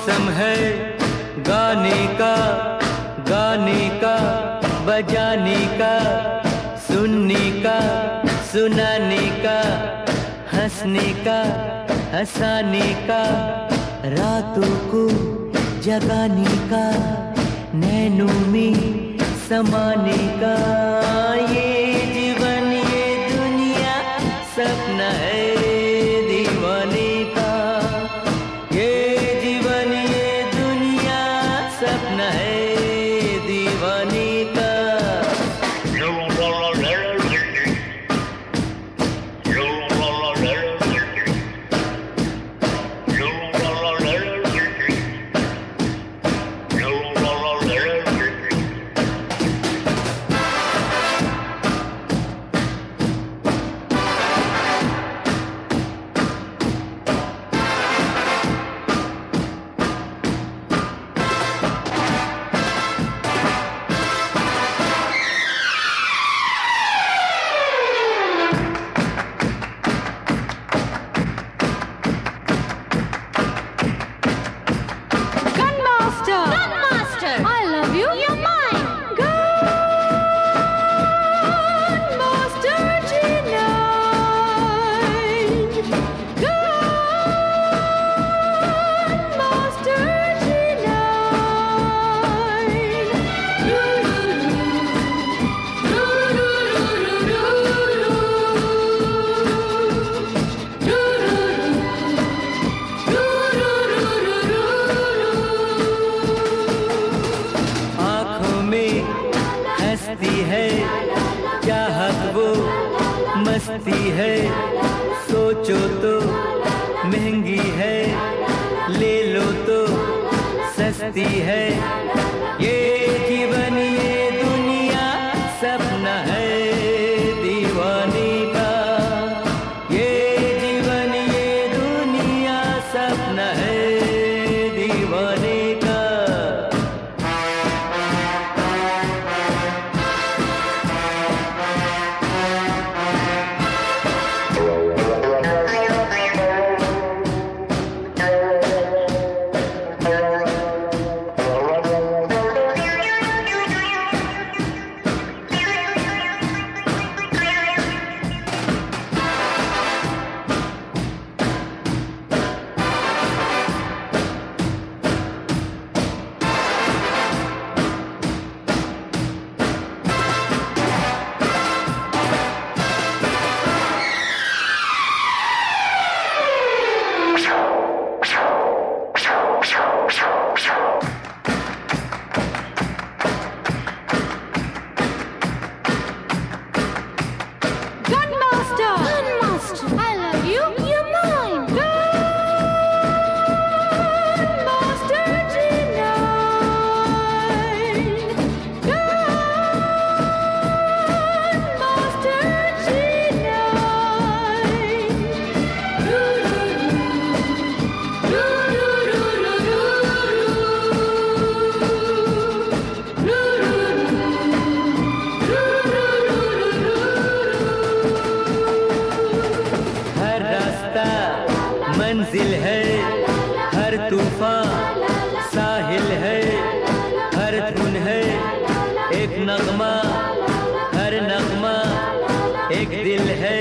मौसम है गाने का बजाने का, सुनने का सुनाने का, हंसने का हंसाने का, रातों को जगाने का, नैनों में समाने का। ये जीवन ये दुनिया सपना है दीवाने का। ये जीवन ये दुनिया सपना है दीवाने का। हंसती है चाहत वो मस्ती है, सोचो तो महंगी है, ले लो तो सस्ती है। ये जीवन ये दुनिया सपना है दीवाने का। ये जीवन ये दुनिया सपना है दीवाने का। मंजिल है हर तूफान साहिल है, हर धुन है एक नगमा, हर नगमा एक दिल है।